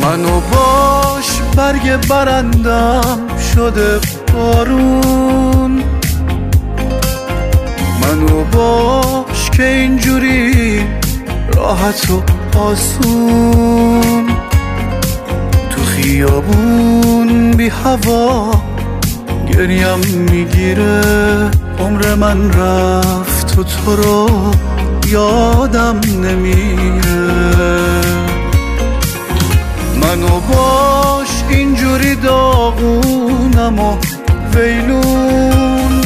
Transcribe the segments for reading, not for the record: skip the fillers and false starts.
منو باش برگ برندم شده بارون، منو باش که اینجوری راحت و آسون تو خیابون بی هوا گریم میگیره. عمر من رفت و تو رو یادم نمیره. منو باش اینجوری داغونم و ویلون،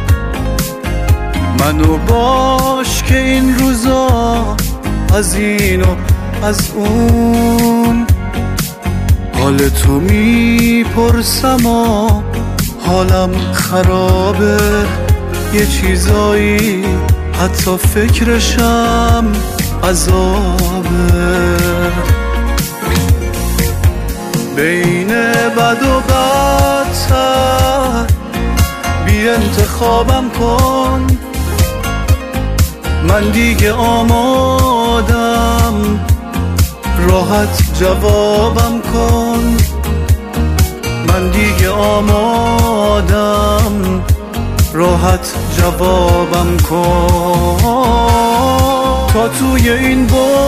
منو باش که این روزا از این و از اون حال تو میپرسم و حالم خرابه. یه چیزایی حتی فکرشم عذابه. بین بد و بدتر بی انتخابم کن، من دیگه آمادم راحت جوابم کن. من دیگه آمادم راحت جوابم کن. تا توی این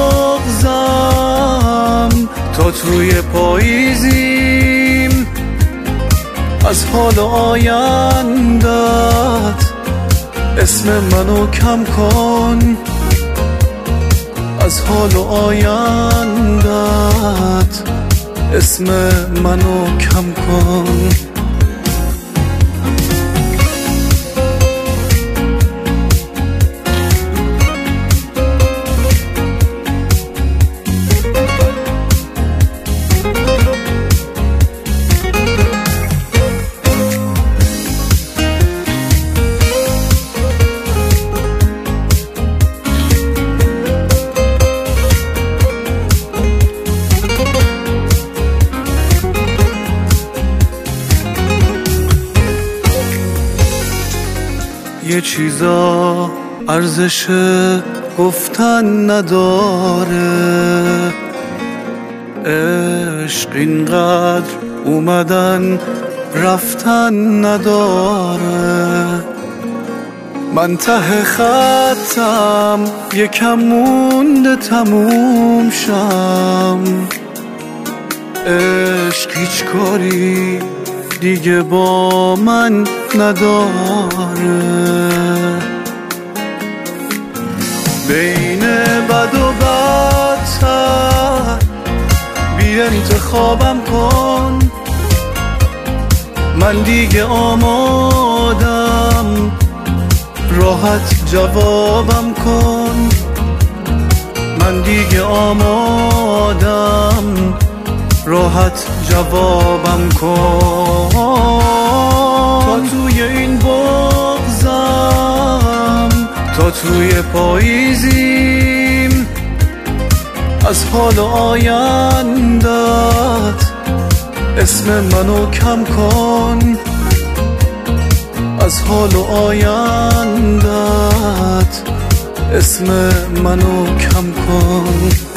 بغضم، تا توی پاییزیم، از حال آیندت اسم منو کم کن. از حال آیندت اسم منو کم کن. یه چیزا ارزش گفتن نداره، عشق اینقدر اومدن رفتن نداره. من ته خطم یکم مونده تموم شم، عشق هیچ کاری دیگه با من نداره. بین بد و بدتر بی انتخابم کن، من دیگه آمادم راحت جوابم کن. من دیگه آمادم راحت جوابم کن. تا توی این بغضم، تا توی پاییزیم، از حال آیندت اسم منو کم کن. از حال آیندت اسم منو کم کن.